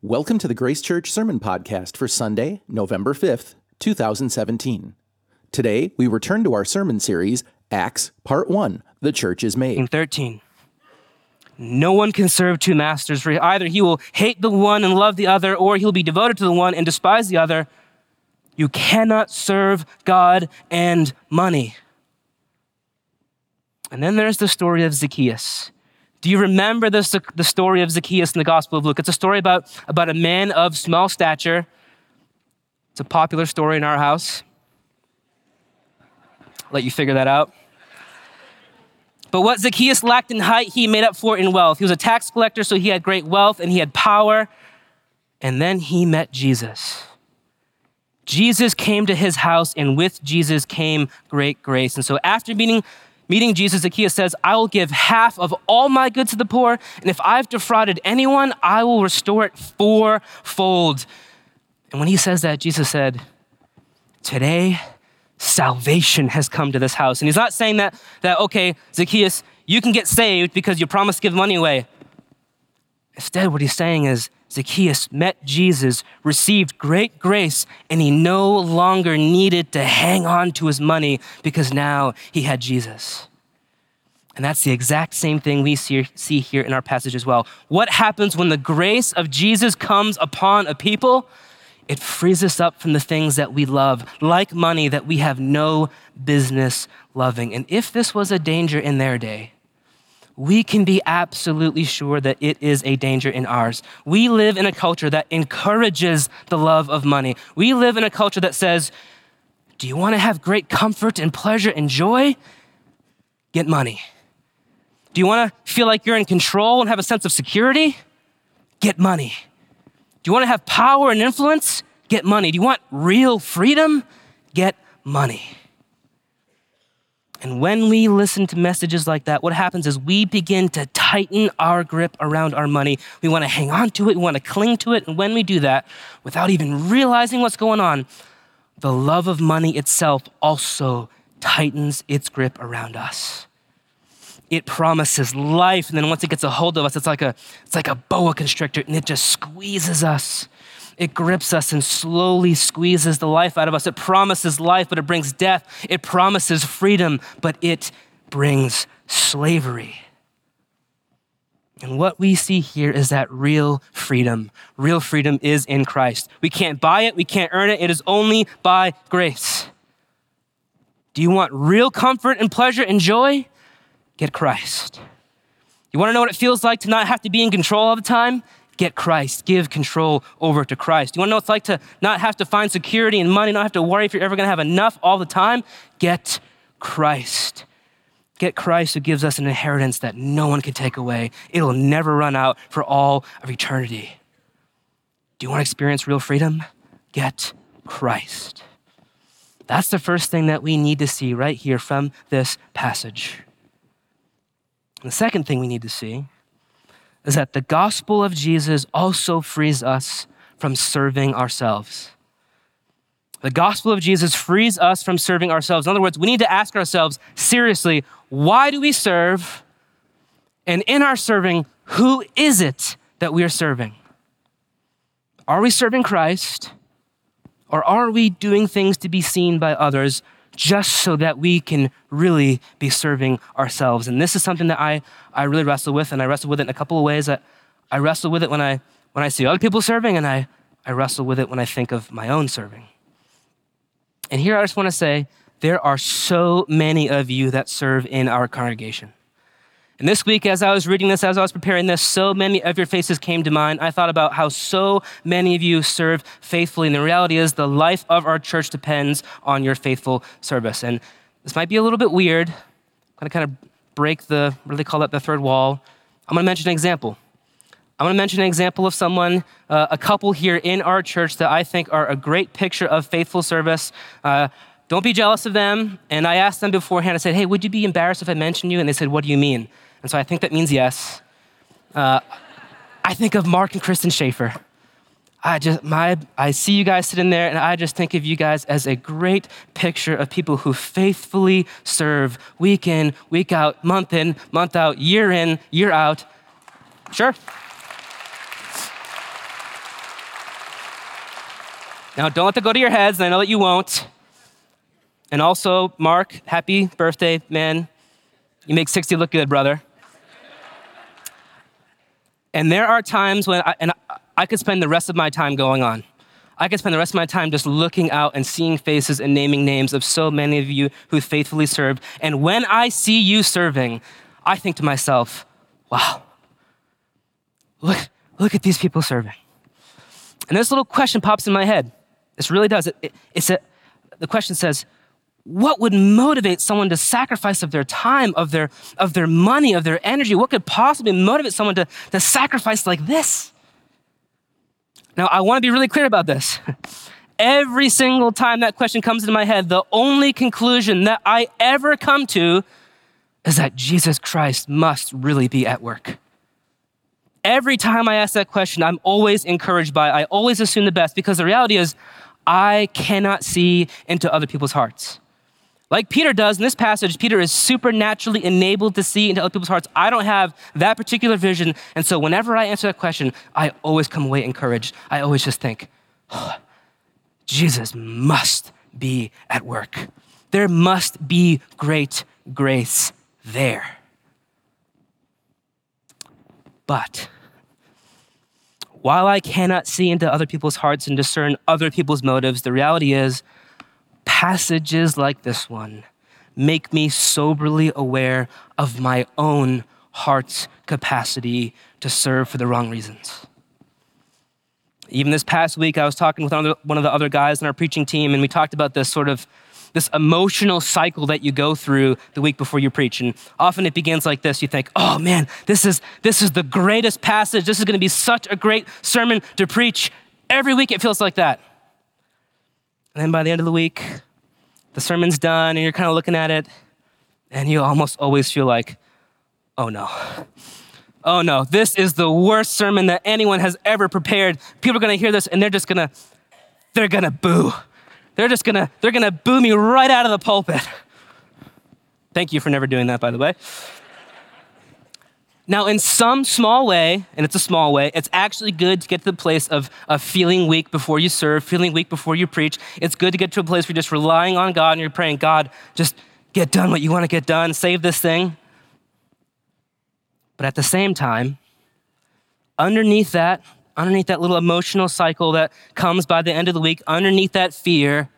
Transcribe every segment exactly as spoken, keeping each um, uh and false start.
Welcome to the Grace Church Sermon Podcast for Sunday, November fifth, two thousand seventeen. Today, we return to our sermon series, Acts, Part one, The Church is Made. In thirteen, no one can serve two masters, for either he will hate the one and love the other, or he'll be devoted to the one and despise the other. You cannot serve God and money. And then there's the story of Zacchaeus. Do you remember this, the story of Zacchaeus in the Gospel of Luke? It's a story about, about a man of small stature. It's a popular story in our house. I'll let you figure that out. But what Zacchaeus lacked in height, he made up for in wealth. He was a tax collector, so he had great wealth and he had power. And then he met Jesus. Jesus came to his house, and with Jesus came great grace. And so after meeting Meeting Jesus, Zacchaeus says, I will give half of all my goods to the poor, and if I've defrauded anyone, I will restore it fourfold. And when he says that, Jesus said, today, salvation has come to this house. And he's not saying that, that okay, Zacchaeus, you can get saved because you promised to give money away. Instead, what he's saying is, Zacchaeus met Jesus, received great grace, and he no longer needed to hang on to his money because now he had Jesus. And that's the exact same thing we see, see here in our passage as well. What happens when the grace of Jesus comes upon a people? It frees us up from the things that we love, like money that we have no business loving. And if this was a danger in their day, we can be absolutely sure that it is a danger in ours. We live in a culture that encourages the love of money. We live in a culture that says, do you want to have great comfort and pleasure and joy? Get money. Do you want to feel like you're in control and have a sense of security? Get money. Do you want to have power and influence? Get money. Do you want real freedom? Get money. And when we listen to messages like that, what happens is we begin to tighten our grip around our money. We want to hang on to it. We want to cling to it. And when we do that, without even realizing what's going on, the love of money itself also tightens its grip around us. It promises life. And then once it gets a hold of us, it's like a, it's like a boa constrictor, and it just squeezes us. It grips us and slowly squeezes the life out of us. It promises life, but it brings death. It promises freedom, but it brings slavery. And what we see here is that real freedom. Real freedom is in Christ. We can't buy it. We can't earn it. It is only by grace. Do you want real comfort and pleasure and joy? Get Christ. You want to know what it feels like to not have to be in control all the time? Get Christ. Give control over to Christ. You want to know what it's like to not have to find security and money, not have to worry if you're ever going to have enough all the time? Get Christ. Get Christ, who gives us an inheritance that no one can take away. It'll never run out for all of eternity. Do you want to experience real freedom? Get Christ. That's the first thing that we need to see right here from this passage. And the second thing we need to see is that the gospel of Jesus also frees us from serving ourselves. The gospel of Jesus frees us from serving ourselves. In other words, we need to ask ourselves seriously, why do we serve? And in our serving, who is it that we are serving? Are we serving Christ? Or are we doing things to be seen by others just so that we can really be serving ourselves? And this is something that I, I really wrestle with, and I wrestle with it in a couple of ways. That I wrestle with it when I when I see other people serving, and I, I wrestle with it when I think of my own serving. And here I just want to say, there are so many of you that serve in our congregation. And this week, as I was reading this, as I was preparing this, so many of your faces came to mind. I thought about how so many of you serve faithfully. And the reality is the life of our church depends on your faithful service. And this might be a little bit weird. I'm going to kind of break the, what do they call that, the third wall. I'm going to mention an example. I'm going to mention an example of someone, uh, a couple here in our church that I think are a great picture of faithful service. Uh, don't be jealous of them. And I asked them beforehand, I said, hey, would you be embarrassed if I mentioned you? And they said, what do you mean? And so I think that means yes. Uh, I think of Mark and Kristen Schaefer. I just, my, I see you guys sitting there, and I just think of you guys as a great picture of people who faithfully serve week in, week out, month in, month out, year in, year out. Sure. Now, don't let that go to your heads, and I know that you won't. And also, Mark, happy birthday, man. You make sixty look good, brother. And there are times when I, and I, I could spend the rest of my time going on. I could spend the rest of my time just looking out and seeing faces and naming names of so many of you who faithfully served. And when I see you serving, I think to myself, wow, look, look at these people serving. And this little question pops in my head. This really does. It, it, it's a, the question says, what would motivate someone to sacrifice of their time, of their, of their money, of their energy? What could possibly motivate someone to, to sacrifice like this? Now, I want to be really clear about this. Every single time that question comes into my head, the only conclusion that I ever come to is that Jesus Christ must really be at work. Every time I ask that question, I'm always encouraged by it. I always assume the best, because the reality is I cannot see into other people's hearts. Like Peter does in this passage, Peter is supernaturally enabled to see into other people's hearts. I don't have that particular vision. And so whenever I answer that question, I always come away encouraged. I always just think, oh, Jesus must be at work. There must be great grace there. But while I cannot see into other people's hearts and discern other people's motives, the reality is passages like this one make me soberly aware of my own heart's capacity to serve for the wrong reasons. Even this past week, I was talking with one of the other guys in our preaching team, and we talked about this sort of this emotional cycle that you go through the week before you preach. And often it begins like this. You think, oh man, this is this is the greatest passage. This is going to be such a great sermon to preach. Every week it feels like that. And then by the end of the week, the sermon's done and you're kind of looking at it and you almost always feel like, oh no. Oh no, this is the worst sermon that anyone has ever prepared. People are going to hear this and they're just going to, they're going to boo. They're just going to, they're going to boo me right out of the pulpit. Thank you for never doing that, by the way. Now, in some small way, and it's a small way, it's actually good to get to the place of, of feeling weak before you serve, feeling weak before you preach. It's good to get to a place where you're just relying on God and you're praying, God, just get done what you want to get done, save this thing. But at the same time, underneath that, underneath that little emotional cycle that comes by the end of the week, underneath that fear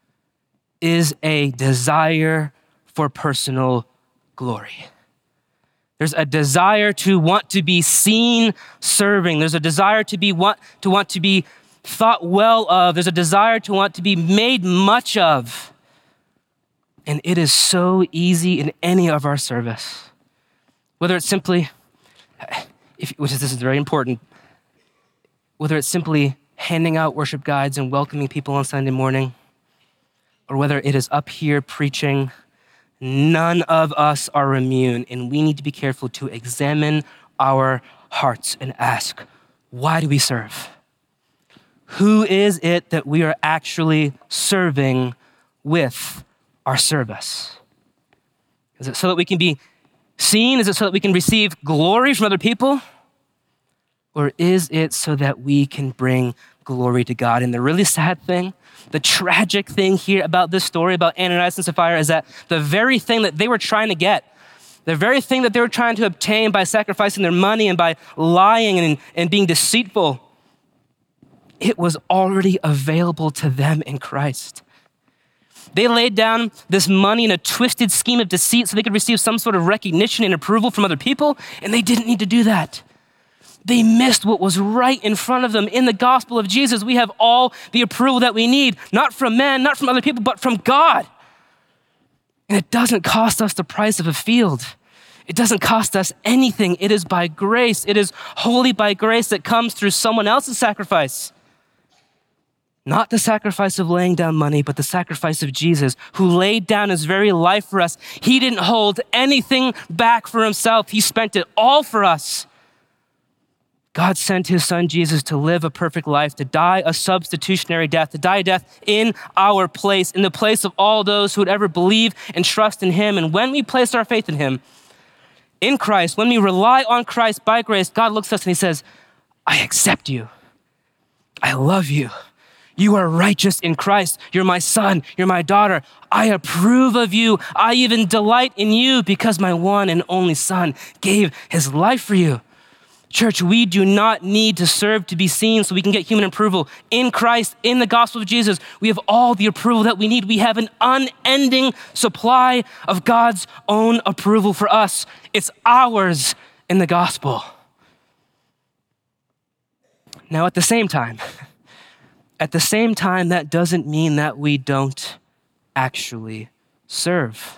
is a desire for personal glory. There's a desire to want to be seen serving. There's a desire to be want to want to be thought well of. There's a desire to want to be made much of. And it is so easy in any of our service. Whether it's simply, if, which is this is very important, whether it's simply handing out worship guides and welcoming people on Sunday morning, or whether it is up here preaching, none of us are immune, and we need to be careful to examine our hearts and ask, why do we serve? Who is it that we are actually serving with our service? Is it so that we can be seen? Is it so that we can receive glory from other people? Or is it so that we can bring glory to God? And the really sad thing, the tragic thing here about this story about Ananias and Sapphira is that the very thing that they were trying to get, the very thing that they were trying to obtain by sacrificing their money and by lying and, and being deceitful, it was already available to them in Christ. They laid down this money in a twisted scheme of deceit so they could receive some sort of recognition and approval from other people, and they didn't need to do that. They missed what was right in front of them. In the gospel of Jesus, we have all the approval that we need, not from men, not from other people, but from God. And it doesn't cost us the price of a field. It doesn't cost us anything. It is by grace. It is wholly by grace that comes through someone else's sacrifice. Not the sacrifice of laying down money, but the sacrifice of Jesus, who laid down his very life for us. He didn't hold anything back for himself. He spent it all for us. God sent his son Jesus to live a perfect life, to die a substitutionary death, to die a death in our place, in the place of all those who would ever believe and trust in him. And when we place our faith in him, in Christ, when we rely on Christ by grace, God looks at us and he says, I accept you. I love you. You are righteous in Christ. You're my son. You're my daughter. I approve of you. I even delight in you because my one and only son gave his life for you. Church, we do not need to serve to be seen so we can get human approval. In Christ, in the gospel of Jesus, we have all the approval that we need. We have an unending supply of God's own approval for us. It's ours in the gospel. Now, at the same time, at the same time, that doesn't mean that we don't actually serve.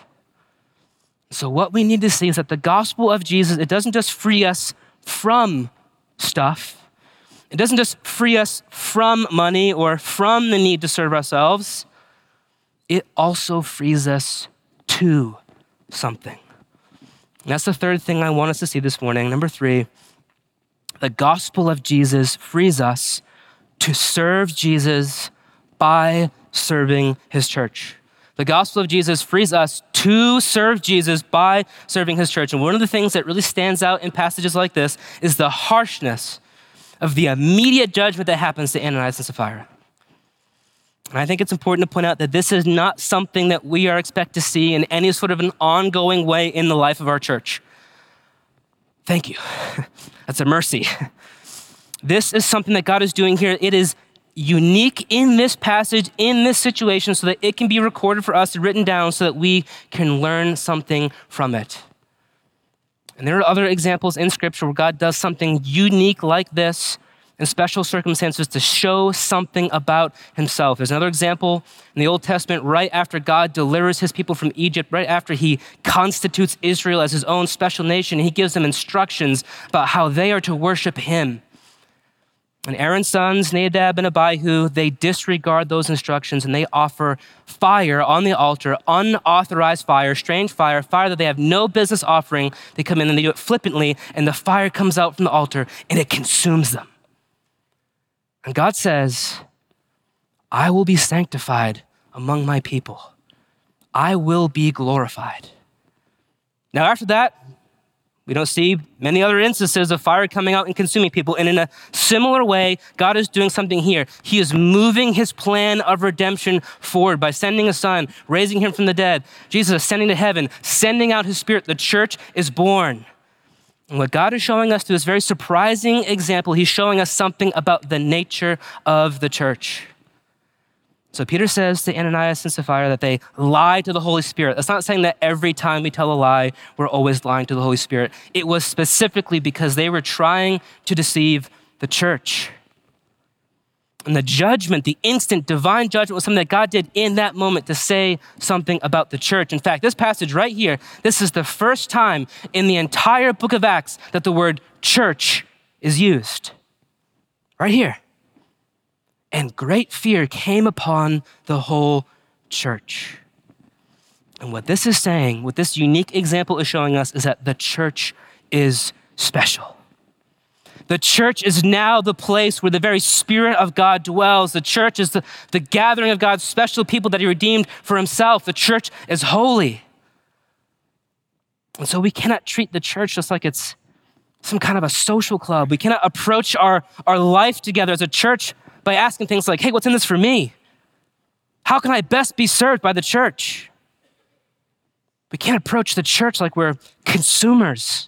So what we need to see is that the gospel of Jesus, it doesn't just free us from stuff. It doesn't just free us from money or from the need to serve ourselves. It also frees us to something. And that's the third thing I want us to see this morning. Number three, the gospel of Jesus frees us to serve Jesus by serving his church. The gospel of Jesus frees us to serve Jesus by serving his church. And one of the things that really stands out in passages like this is the harshness of the immediate judgment that happens to Ananias and Sapphira. And I think it's important to point out that this is not something that we are expected to see in any sort of an ongoing way in the life of our church. Thank you. That's a mercy. This is something that God is doing here. It is unique in this passage, in this situation, so that it can be recorded for us, written down, so that we can learn something from it. And there are other examples in Scripture where God does something unique like this in special circumstances to show something about himself. There's another example in the Old Testament right after God delivers his people from Egypt, right after he constitutes Israel as his own special nation. He gives them instructions about how they are to worship him. And Aaron's sons, Nadab and Abihu, they disregard those instructions and they offer fire on the altar, unauthorized fire, strange fire, fire that they have no business offering. They come in and they do it flippantly, and the fire comes out from the altar and it consumes them. And God says, I will be sanctified among my people. I will be glorified. Now, after that, we don't see many other instances of fire coming out and consuming people. And in a similar way, God is doing something here. He is moving his plan of redemption forward by sending a son, raising him from the dead. Jesus is ascending to heaven, sending out his spirit. The church is born. And what God is showing us through this very surprising example, he's showing us something about the nature of the church. So Peter says to Ananias and Sapphira that they lied to the Holy Spirit. That's not saying that every time we tell a lie, we're always lying to the Holy Spirit. It was specifically because they were trying to deceive the church. And the judgment, the instant divine judgment, was something that God did in that moment to say something about the church. In fact, this passage right here, this is the first time in the entire book of Acts that the word church is used. Right here. And great fear came upon the whole church. And what this is saying, what this unique example is showing us, is that the church is special. The church is now the place where the very Spirit of God dwells. The church is the, the gathering of God's special people that he redeemed for himself. The church is holy. And so we cannot treat the church just like it's some kind of a social club. We cannot approach our, our life together as a church by asking things like, hey, what's in this for me? How can I best be served by the church? We can't approach the church like we're consumers.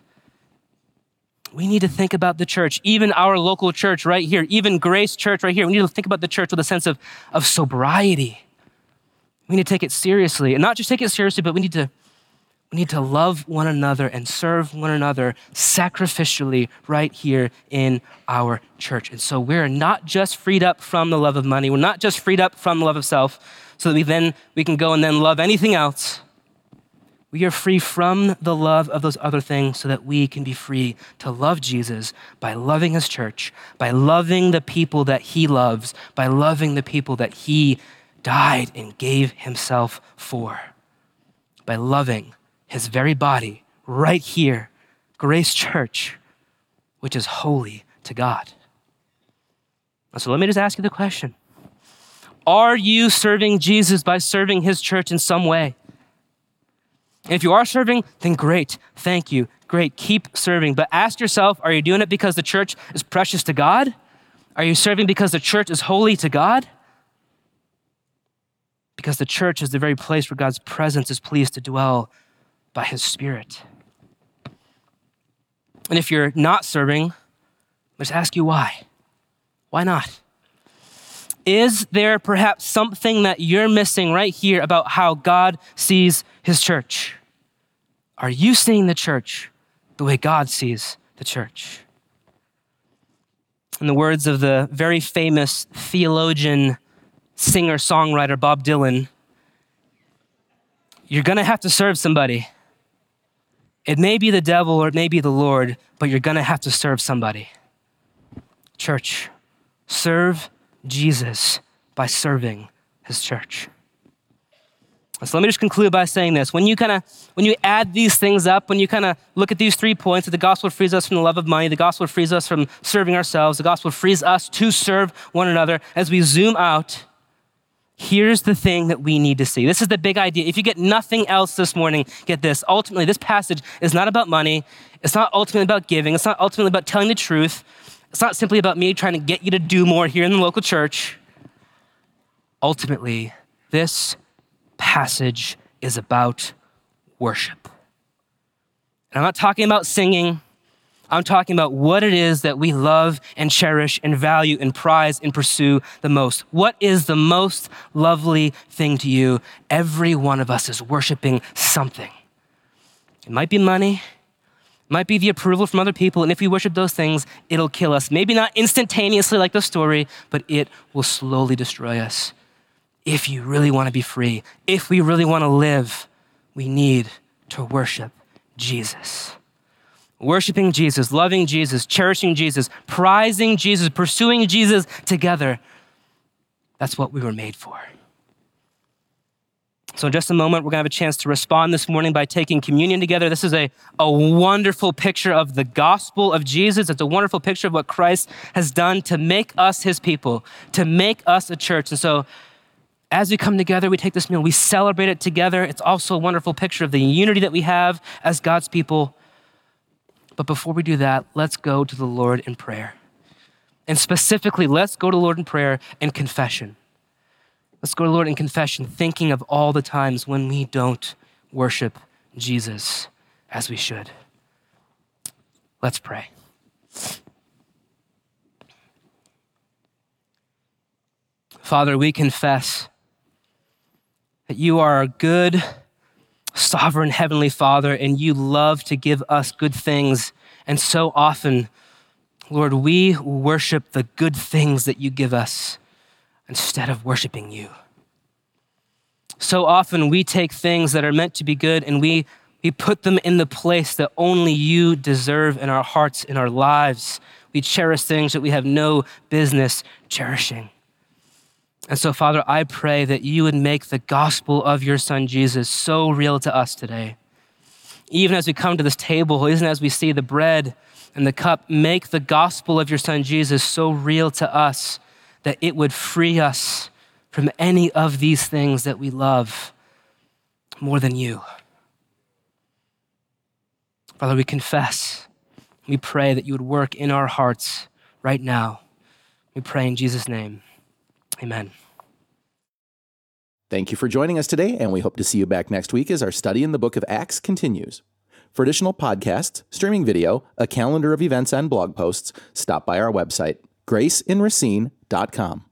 We need to think about the church, even our local church right here, even Grace Church right here. We need to think about the church with a sense of, of sobriety. We need to take it seriously, and not just take it seriously, but we need to We need to love one another and serve one another sacrificially right here in our church. And so we're not just freed up from the love of money. We're not just freed up from the love of self so that we then we can go and then love anything else. We are free from the love of those other things so that we can be free to love Jesus by loving his church, by loving the people that he loves, by loving the people that he died and gave himself for, by loving his very body right here, Grace Church, which is holy to God. So let me just ask you the question. Are you serving Jesus by serving his church in some way? And if you are serving, then great. Thank you. Great. Keep serving. But ask yourself, are you doing it because the church is precious to God? Are you serving because the church is holy to God? Because the church is the very place where God's presence is pleased to dwell by his Spirit. And if you're not serving, let's ask you why. Why not? Is there perhaps something that you're missing right here about how God sees his church? Are you seeing the church the way God sees the church? In the words of the very famous theologian, singer-songwriter Bob Dylan, you're going to have to serve somebody. It may be the devil or it may be the Lord, but you're going to have to serve somebody. Church, serve Jesus by serving his church. So let me just conclude by saying this. When you kind of, when you add these things up, when you kind of look at these three points, that the gospel frees us from the love of money, the gospel frees us from serving ourselves, the gospel frees us to serve one another. As we zoom out, here's the thing that we need to see. This is the big idea. If you get nothing else this morning, get this. Ultimately, this passage is not about money. It's not ultimately about giving. It's not ultimately about telling the truth. It's not simply about me trying to get you to do more here in the local church. Ultimately, this passage is about worship. And I'm not talking about singing. I'm talking about what it is that we love and cherish and value and prize and pursue the most. What is the most lovely thing to you? Every one of us is worshiping something. It might be money. It might be the approval from other people. And if we worship those things, it'll kill us. Maybe not instantaneously like the story, but it will slowly destroy us. If you really want to be free, if we really want to live, we need to worship Jesus. Worshiping Jesus, loving Jesus, cherishing Jesus, prizing Jesus, pursuing Jesus together. That's what we were made for. So in just a moment, we're going to have a chance to respond this morning by taking communion together. This is a, a wonderful picture of the gospel of Jesus. It's a wonderful picture of what Christ has done to make us his people, to make us a church. And so as we come together, we take this meal, we celebrate it together. It's also a wonderful picture of the unity that we have as God's people. But before we do that, let's go to the Lord in prayer. And specifically, let's go to the Lord in prayer and confession. Let's go to the Lord in confession, thinking of all the times when we don't worship Jesus as we should. Let's pray. Father, we confess that you are a good, sovereign Heavenly Father, and you love to give us good things. And so often, Lord, we worship the good things that you give us instead of worshiping you. So often we take things that are meant to be good and we, we put them in the place that only you deserve in our hearts, in our lives. We cherish things that we have no business cherishing. And so, Father, I pray that you would make the gospel of your Son, Jesus, so real to us today. Even as we come to this table, even as we see the bread and the cup, make the gospel of your Son, Jesus, so real to us that it would free us from any of these things that we love more than you. Father, we confess, we pray that you would work in our hearts right now. We pray in Jesus' name. Amen. Thank you for joining us today, and we hope to see you back next week as our study in the book of Acts continues. For additional podcasts, streaming video, a calendar of events, and blog posts, stop by our website, grace in racine dot com.